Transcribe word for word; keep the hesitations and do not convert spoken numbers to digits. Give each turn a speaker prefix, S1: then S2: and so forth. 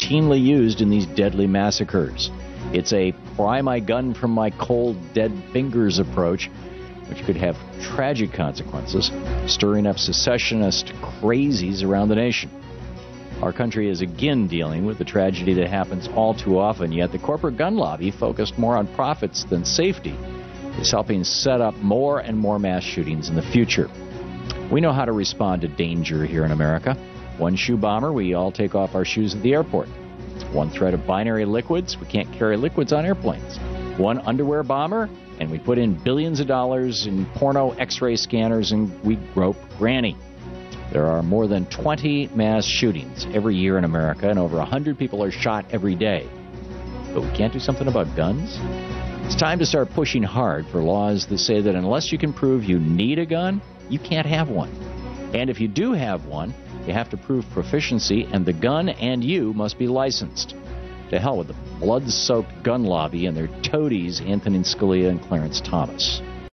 S1: routinely used in these deadly massacres. It's a pry my gun from my cold, dead fingers approach, which could have tragic consequences, stirring up secessionist crazies around the nation. Our country is again dealing with the tragedy that happens all too often, yet the corporate gun lobby, focused more on profits than safety, is helping set up more and more mass shootings in the future. We know how to respond to danger here in America. One shoe bomber, we all take off our shoes at the airport. One threat of binary liquids, we can't carry liquids on airplanes. One underwear bomber, and we put in billions of dollars in porno x-ray scanners and we grope Granny. There are more than twenty mass shootings every year in America, and over one hundred people are shot every day. But we can't do something about guns? It's time to start pushing hard for laws that say that unless you can prove you need a gun, you can't have one. And if you do have one, you have to prove proficiency, and the gun and you must be licensed. To hell with the blood-soaked gun lobby and their toadies, Anthony Scalia and Clarence Thomas.